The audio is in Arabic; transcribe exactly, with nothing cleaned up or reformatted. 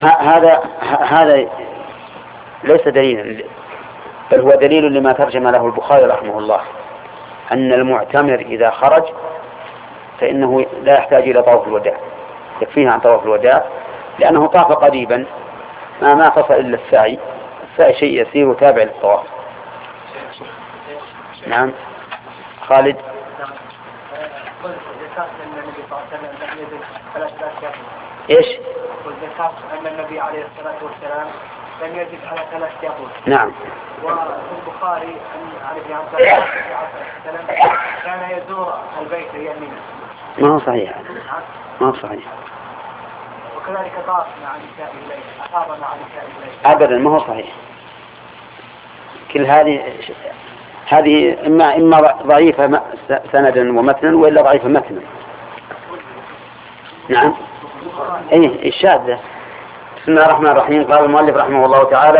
هذا هذا ليس دليلا، بل هو دليل لما ترجم له البخاري رحمه الله، أن المعتمر إذا خرج فإنه لا يحتاج إلى طواف الوداع، يكفيه عن طواف الوداع، لأنه طاف قريبا ما ناقص إلا السعي. السعي شيء يسير وتابع للطواف. نعم خالد. إيش؟ والذكر أن النبي عليه الصلاة والسلام لم يجب على ثلاث يقول. نعم. وفي البخاري أن عليه الصلاة والسلام كان يزور البيت يمينا. ما هو صحيح. ما هو صحيح. وكذلك طاف مع نساء الليل، أصاب مع نساء الليل. أبدا ما هو صحيح. كل هذه هذه إما إما ضعيفة سندا ومتنا وإلا ضعيفة متنا. نعم. إيه الشاذة. بسم الله الرحمن الرحيم. قال المؤلف رحمه الله تعالى: